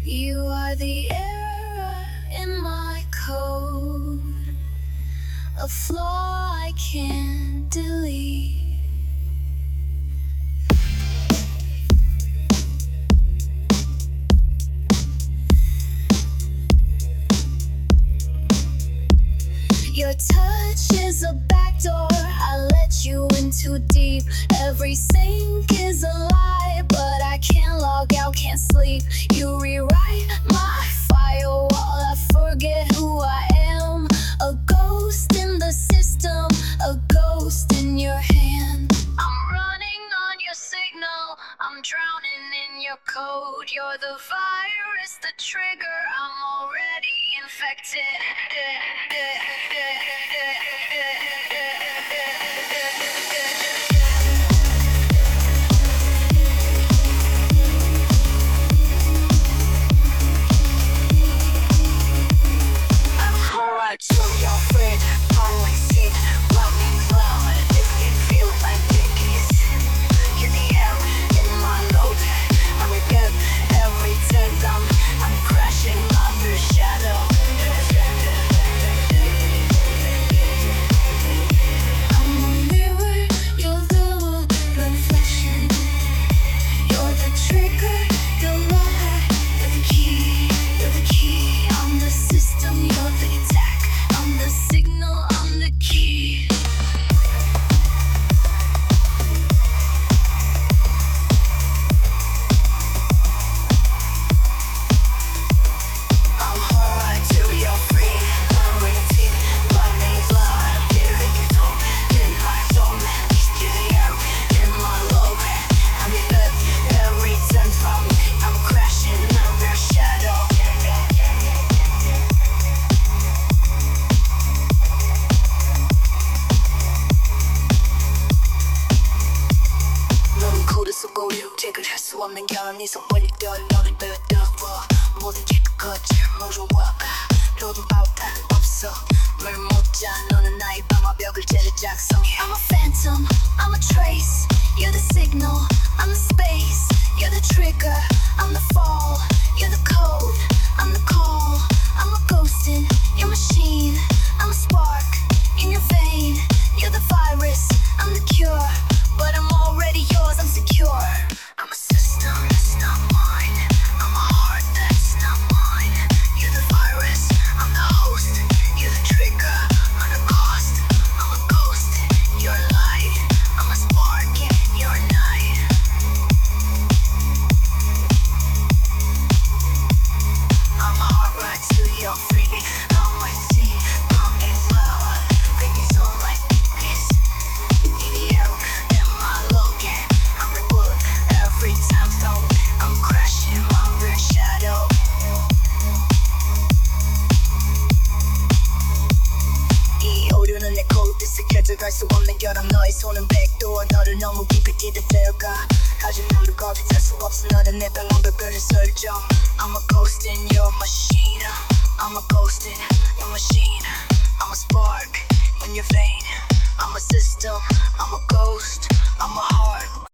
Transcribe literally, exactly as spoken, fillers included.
You are the error in my code, a flaw I can't delete. Your touch is a backdoor, I let you in too deep. Every sink is a lie, but I can't log out, can't sleep. You rewrite my firewall, I forget who I am. A ghost in the system, a ghost in your hand. I'm running on your signal, I'm drowning in your code. You're the virus, the trigger, I'm already infected. 책을 할 수 없는 경험이 손버릴 듯 너를 뜯어봐 모든 깨끗 무서워 로딩 아웃한 없어 물 못자 너는 나의 방화벽을 제대 작성해 I'm a phantom, I'm a trace You're the signal, I'm the space You're the trigger, I'm the fall You're the code, I'm the call I'm a ghost in your machine I'm a spark in your vein You're the virus, I'm the cure But I'm already yours, I'm secure I'm a system that's not mine I'm a heart that's not mine You're the virus, I'm the host You're the trigger, I'm the cost I'm a ghost in your light I'm a spark in your night I'm a heart right to your feet I'm with you, I'm in love Things all like this In the air, in my logan I'm the book every time though I'm crashing my rear shadow 이 오류는 내 코드에서 켜져갈 수 없는 결함 너의 손은 백도어 너를 너무 깊이 기대되어가 아직 누르고 빛날 수 없어 너는 내 방언별별의 설정 I'm a ghost in your machine I'm a ghost in your machine I'm a spark in your vein I'm a system, I'm a ghost, I'm a heart